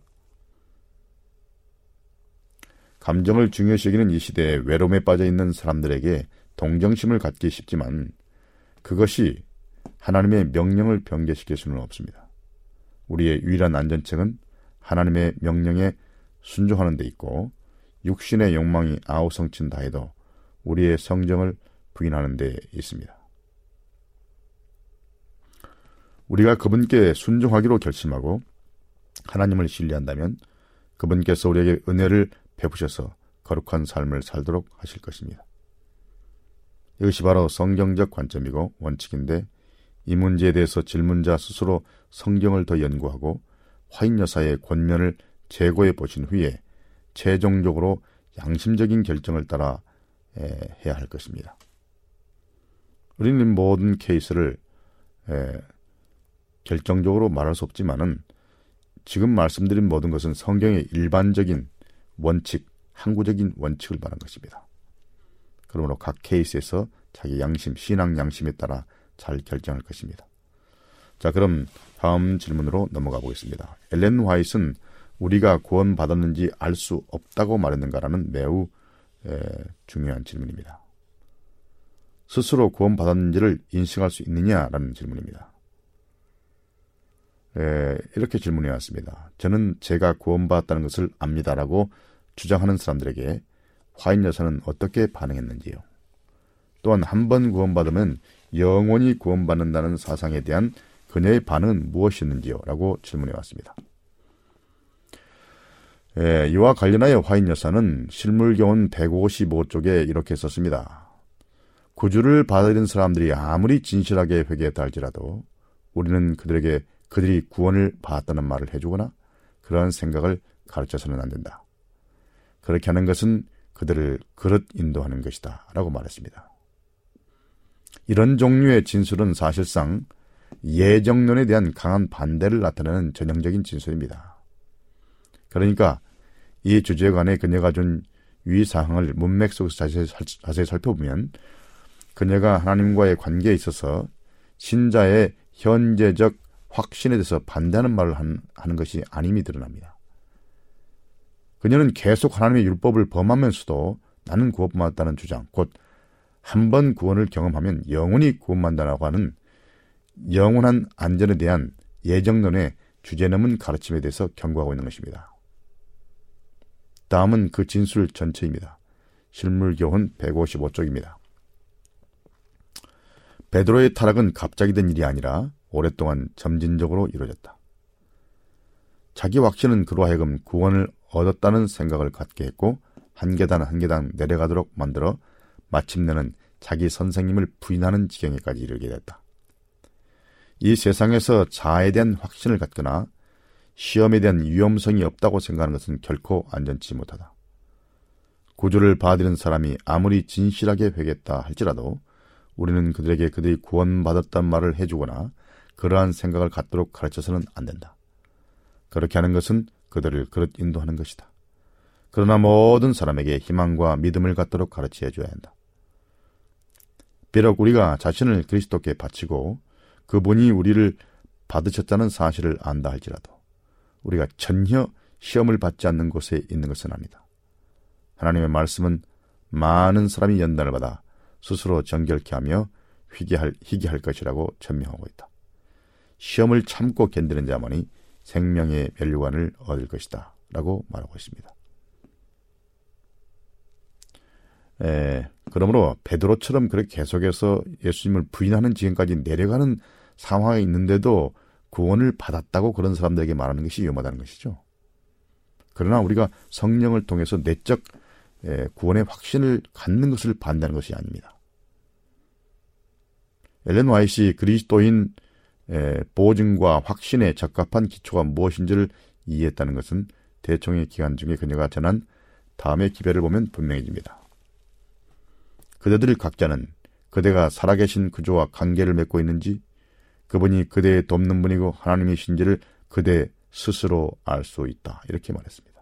감정을 중요시 여기는 이 시대에 외로움에 빠져 있는 사람들에게 동정심을 갖기 쉽지만 그것이 하나님의 명령을 변개시킬 수는 없습니다. 우리의 유일한 안전책은 하나님의 명령에 순종하는 데 있고 육신의 욕망이 아우성친다 해도 우리의 성정을 부인하는 데 있습니다. 우리가 그분께 순종하기로 결심하고 하나님을 신뢰한다면 그분께서 우리에게 은혜를 베푸셔서 거룩한 삶을 살도록 하실 것입니다. 이것이 바로 성경적 관점이고 원칙인데 이 문제에 대해서 질문자 스스로 성경을 더 연구하고 화인 여사의 권면을 재고해 보신 후에 최종적으로 양심적인 결정을 따라 해야 할 것입니다. 우리는 모든 케이스를 에, 결정적으로 말할 수 없지만은 지금 말씀드린 모든 것은 성경의 일반적인 원칙, 항구적인 원칙을 말한 것입니다. 그러므로 각 케이스에서 자기 양심, 신앙 양심에 따라 잘 결정할 것입니다. 자, 그럼 다음 질문으로 넘어가 보겠습니다. 엘렌 화이트는 우리가 구원받았는지 알 수 없다고 말했는가라는 매우 에, 중요한 질문입니다. 스스로 구원받았는지를 인식할 수 있느냐라는 질문입니다. 에, 이렇게 질문해 왔습니다. 저는 제가 구원받았다는 것을 압니다라고 주장하는 사람들에게 화인 여사는 어떻게 반응했는지요. 또한 한 번 구원받으면 영원히 구원받는다는 사상에 대한 그녀의 반응은 무엇이었는지요? 라고 질문해 왔습니다. 예, 이와 관련하여 화인 여사는 실물교훈 백오십오 쪽에 이렇게 썼습니다. 구주를 받아들인 사람들이 아무리 진실하게 회개했다 할지라도 우리는 그들에게 그들이 구원을 받았다는 말을 해주거나 그러한 생각을 가르쳐서는 안 된다. 그렇게 하는 것은 그들을 그릇 인도하는 것이다 라고 말했습니다. 이런 종류의 진술은 사실상 예정론에 대한 강한 반대를 나타내는 전형적인 진술입니다. 그러니까 이 주제에 관해 그녀가 준 유의사항을 문맥 속에서 자세히, 자세히 살펴보면 그녀가 하나님과의 관계에 있어서 신자의 현재적 확신에 대해서 반대하는 말을 한, 하는 것이 아님이 드러납니다. 그녀는 계속 하나님의 율법을 범하면서도 나는 구원받았다는 주장, 곧 한 번 구원을 경험하면 영원히 구원받는다고 하는 영원한 안전에 대한 예정론의 주제넘은 가르침에 대해서 경고하고 있는 것입니다. 다음은 그 진술 전체입니다. 실물교훈 백오십오 쪽입니다. 베드로의 타락은 갑자기 된 일이 아니라 오랫동안 점진적으로 이루어졌다. 자기 확신은 그로 하여금 구원을 얻었다는 생각을 갖게 했고 한 계단 한 계단 내려가도록 만들어 마침내는 자기 선생님을 부인하는 지경에까지 이르게 됐다. 이 세상에서 자아에 대한 확신을 갖거나 시험에 대한 위험성이 없다고 생각하는 것은 결코 안전치 못하다. 구주를 받아들인 사람이 아무리 진실하게 회개했다 할지라도 우리는 그들에게 그들이 구원받았다는 말을 해주거나 그러한 생각을 갖도록 가르쳐서는 안 된다. 그렇게 하는 것은 그들을 그릇 인도하는 것이다. 그러나 모든 사람에게 희망과 믿음을 갖도록 가르쳐 줘야 한다. 비록 우리가 자신을 그리스도께 바치고 그분이 우리를 받으셨다는 사실을 안다 할지라도 우리가 전혀 시험을 받지 않는 곳에 있는 것은 아니다. 하나님의 말씀은 많은 사람이 연단을 받아 스스로 정결케 하며 희귀할, 희귀할 것이라고 천명하고 있다. 시험을 참고 견디는 자만이 생명의 멸류관을 얻을 것이다 라고 말하고 있습니다. 에, 그러므로 베드로처럼 그렇게 계속해서 예수님을 부인하는 지경까지 내려가는 상황에 있는데도 구원을 받았다고 그런 사람들에게 말하는 것이 위험하다는 것이죠. 그러나 우리가 성령을 통해서 내적 에, 구원의 확신을 갖는 것을 반대하는 것이 아닙니다. 엘렌 화이트가 그리스도인 에, 보증과 확신에 적합한 기초가 무엇인지를 이해했다는 것은 대총회 기간 중에 그녀가 전한 다음의 기별을 보면 분명해집니다. 그대들 각자는 그대가 살아계신 구주와 관계를 맺고 있는지 그분이 그대의 돕는 분이고 하나님이신지를 그대 스스로 알 수 있다. 이렇게 말했습니다.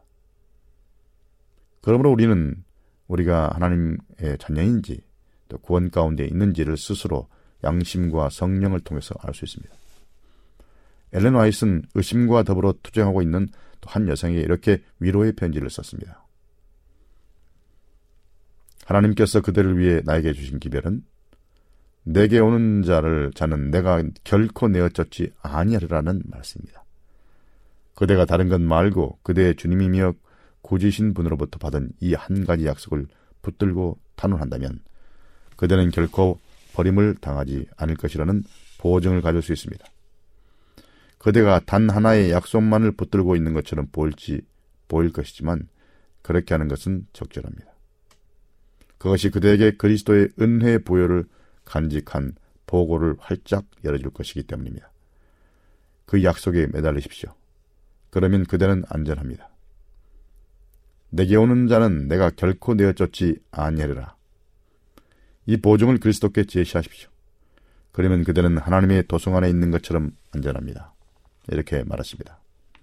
그러므로 우리는 우리가 하나님의 자녀인지 또 구원 가운데 있는지를 스스로 양심과 성령을 통해서 알 수 있습니다. 엘렌 화이트는 의심과 더불어 투쟁하고 있는 또 한 여성에게 이렇게 위로의 편지를 썼습니다. 하나님께서 그들을 위해 나에게 주신 기별은 내게 오는 자를 자는 내가 결코 내어 쫓지 아니하리라는 말씀입니다. 그대가 다른 것 말고 그대의 주님이며 구주이신 분으로부터 받은 이 한 가지 약속을 붙들고 탄원한다면 그대는 결코 버림을 당하지 않을 것이라는 보증을 가질 수 있습니다. 그대가 단 하나의 약속만을 붙들고 있는 것처럼 보일지 보일 것이지만 그렇게 하는 것은 적절합니다. 그것이 그대에게 그리스도의 은혜 보혈을 간직한 보고를 활짝 열어줄 것이기 때문입니다. 그 약속에 매달리십시오. 그러면 그대는 안전합니다. 내게 오는 자는 내가 결코 내어 쫓지 아니하리라. 이 보증을 그리스도께 제시하십시오. 그러면 그대는 하나님의 도성 안에 있는 것처럼 안전합니다. 이렇게 말하십니다.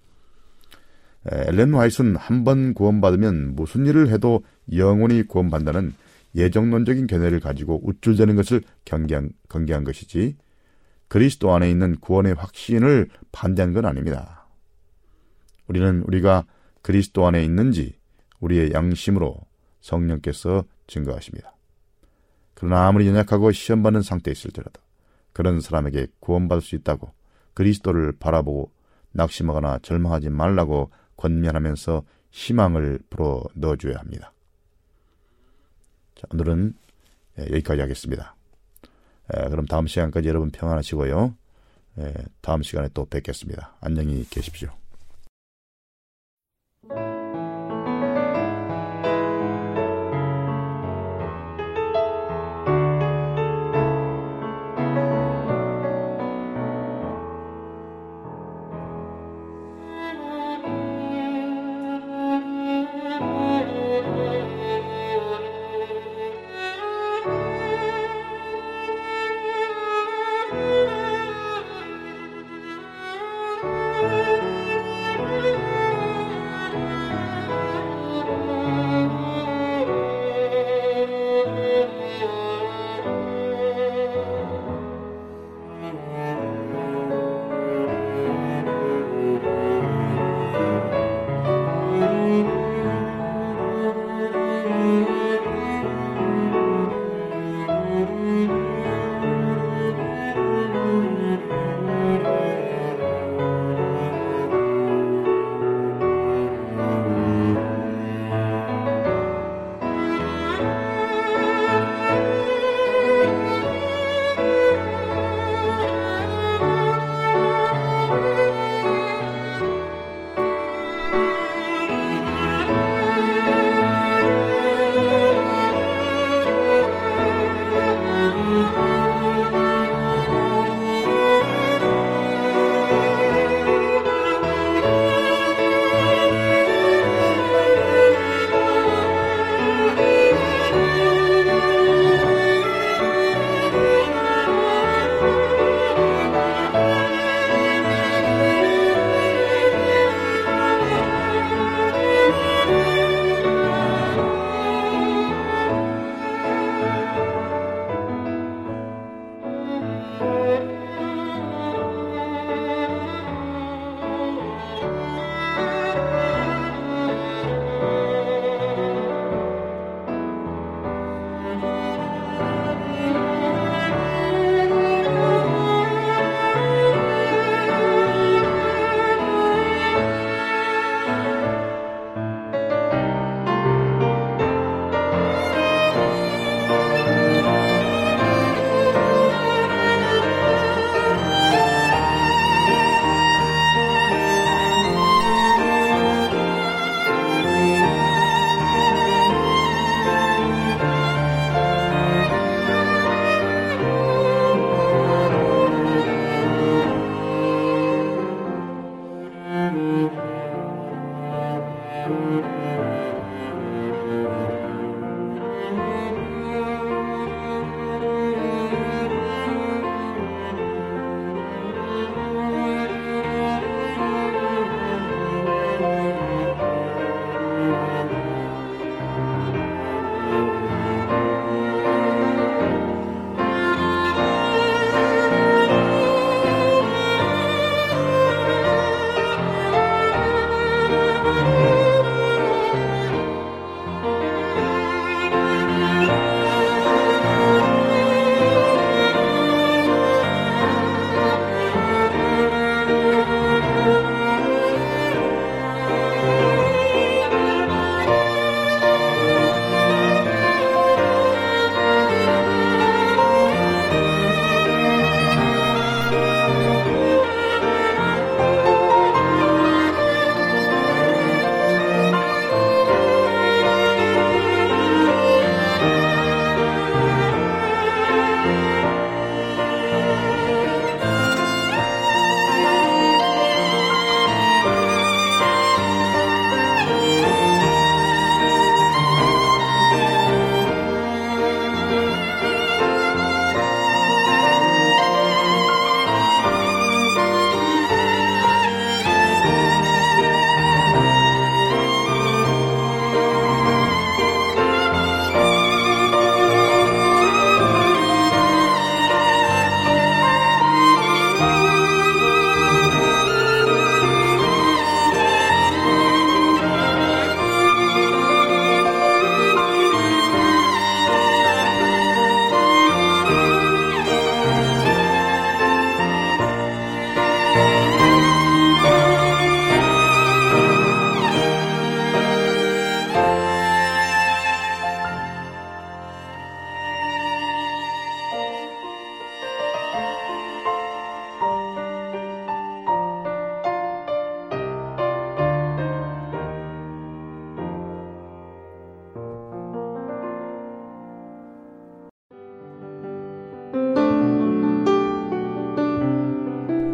엘렌 화이트는 한 번 구원받으면 무슨 일을 해도 영원히 구원받는다는 예정론적인 견해를 가지고 우쭐대는 것을 경계한, 경계한 것이지 그리스도 안에 있는 구원의 확신을 반대한 건 아닙니다. 우리는 우리가 그리스도 안에 있는지 우리의 양심으로 성령께서 증거하십니다. 그러나 아무리 연약하고 시험받는 상태에 있을지라도 그런 사람에게 구원받을 수 있다고 그리스도를 바라보고 낙심하거나 절망하지 말라고 권면하면서 희망을 불어 넣어줘야 합니다. 자, 오늘은 여기까지 하겠습니다. 그럼 다음 시간까지 여러분 평안하시고요. 다음 시간에 또 뵙겠습니다. 안녕히 계십시오.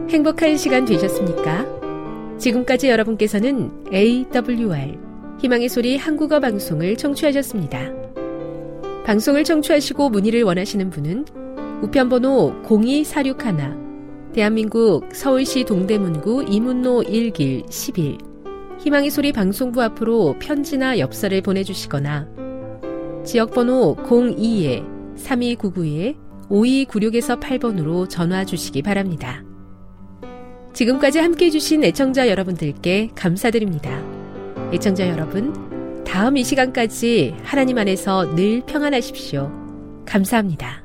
행복한 시간 되셨습니까? 지금까지 여러분께서는 에이더블유알 희망의 소리 한국어 방송을 청취하셨습니다. 방송을 청취하시고 문의를 원하시는 분은 우편번호 공이사육일, 대한민국 서울시 동대문구 이문로 일 길 십일 희망의 소리 방송부 앞으로 편지나 엽서를 보내주시거나 지역번호 공이 삼이구구 오이구육에서 팔 번으로 전화 주시기 바랍니다. 지금까지 함께해 주신 애청자 여러분들께 감사드립니다. 애청자 여러분, 다음 이 시간까지 하나님 안에서 늘 평안하십시오. 감사합니다.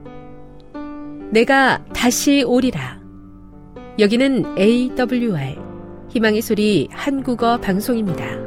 내가 다시 오리라. 여기는 에이더블유알 희망의 소리 한국어 방송입니다.